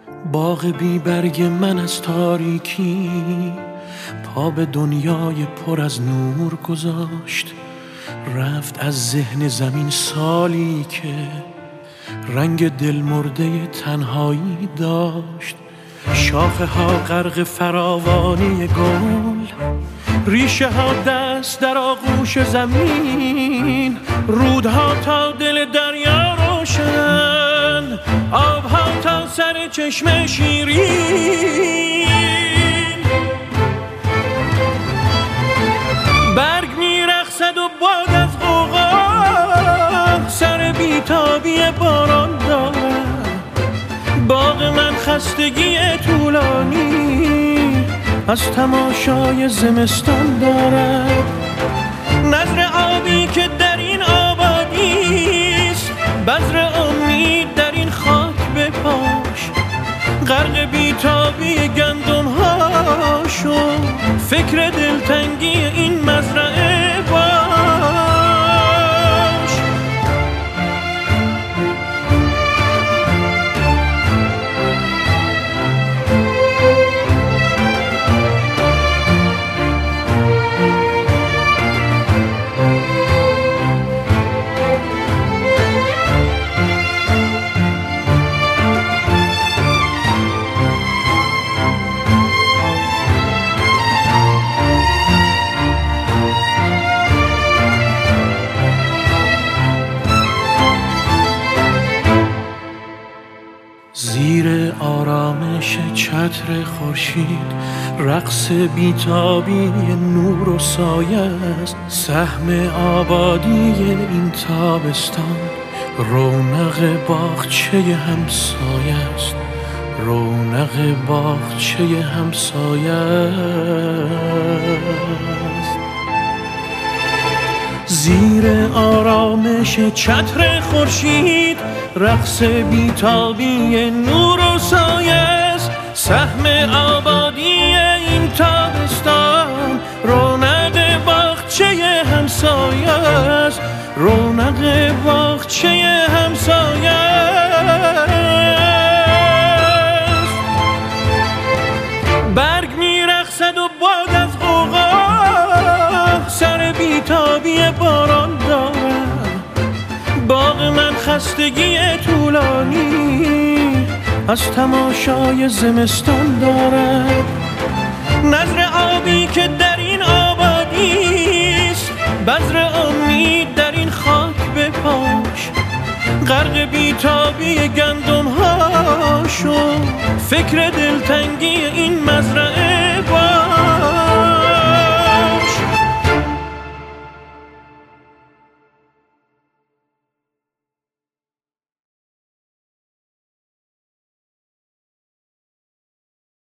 باغ بی برگ من از تاریکی پا به دنیای پر از نور گذاشت. رفت از ذهن زمین سالی که رنگ دلمرده تنهایی داشت. شاخه ها غرق فراوانی گل، ریشه ها دست در آغوش زمین، رودها تا دل دریا روشن، آبها تا سر چشم شیرین. برگ میرقصد و باد از غوغا سر بیتابی باران دارد. باغ من خستگی طولانی از تماشای زمستان دارد. نظر آبی که در این آبادیست، بذر امید در این خاک بپاش. غرق بیتابی گندم ها شو، فکر دلتنگی این مزرعه باش. زیر آرامش چتر خورشید رقص بیتابی نور و سایه است. سهم آبادی این تابستان رونق باغچه همسایه است. رونق باغچه همسایه است. زیر آرامش چتر خورشید رقص بیتابی نور و سایه است. سهم آبادی این تابستان رونق باغچه همسایه است. رونق باغچه همسایه است. برگ میرقصد و باد از غوغا سر بیتابی باران دارد. باغ من خستگی طولانی از تماشای زمستان دارد. نظر آبی که در این آبادیست، بذر امید در این خاک بپاش. غرق بیتابی گندم ها شو، فکر